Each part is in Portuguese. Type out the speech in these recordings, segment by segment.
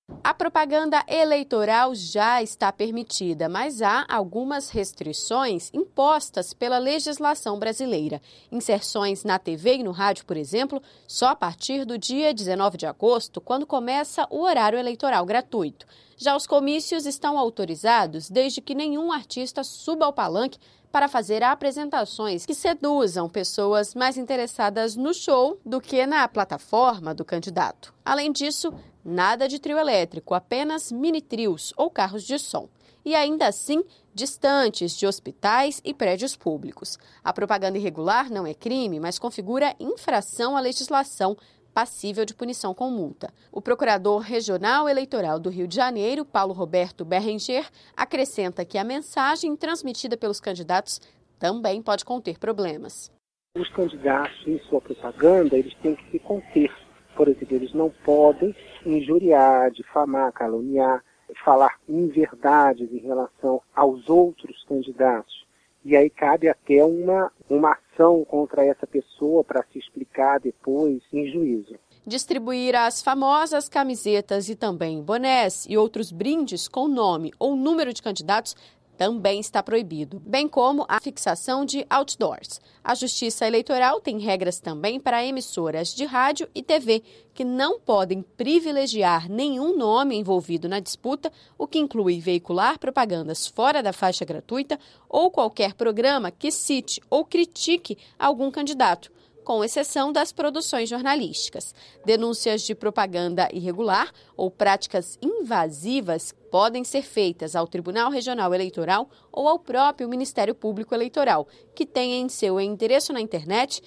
A propaganda eleitoral já está permitida, mas há algumas restrições impostas pela legislação brasileira. Inserções na TV e no rádio, por exemplo, só a partir do dia 19 de agosto, quando começa o horário eleitoral gratuito. Já os comícios estão autorizados desde que nenhum artista suba ao palanque para fazer apresentações que seduzam pessoas mais interessadas no show do que na plataforma do candidato. Além disso, nada de trio elétrico, apenas mini-trios ou carros de som. E ainda assim, distantes de hospitais e prédios públicos. A propaganda irregular não é crime, mas configura infração à legislação passível de punição com multa. O procurador regional eleitoral do Rio de Janeiro, Paulo Roberto Berenger, acrescenta que a mensagem transmitida pelos candidatos também pode conter problemas. Os candidatos, em sua propaganda, eles têm que se conter. Por exemplo, eles não podem injuriar, difamar, caluniar, falar inverdades em relação aos outros candidatos. E aí cabe até uma ação contra essa pessoa para se explicar depois em juízo. Distribuir as famosas camisetas e também bonés e outros brindes com nome ou número de candidatos também está proibido, bem como a fixação de outdoors. A Justiça Eleitoral tem regras também para emissoras de rádio e TV, que não podem privilegiar nenhum nome envolvido na disputa, o que inclui veicular propagandas fora da faixa gratuita ou qualquer programa que cite ou critique algum candidato, com exceção das produções jornalísticas. Denúncias de propaganda irregular ou práticas invasivas podem ser feitas ao Tribunal Regional Eleitoral ou ao próprio Ministério Público Eleitoral, que tem em seu endereço na internet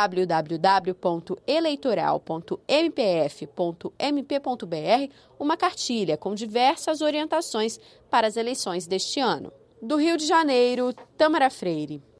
www.eleitoral.mpf.mp.br uma cartilha com diversas orientações para as eleições deste ano. Do Rio de Janeiro, Tâmara Freire.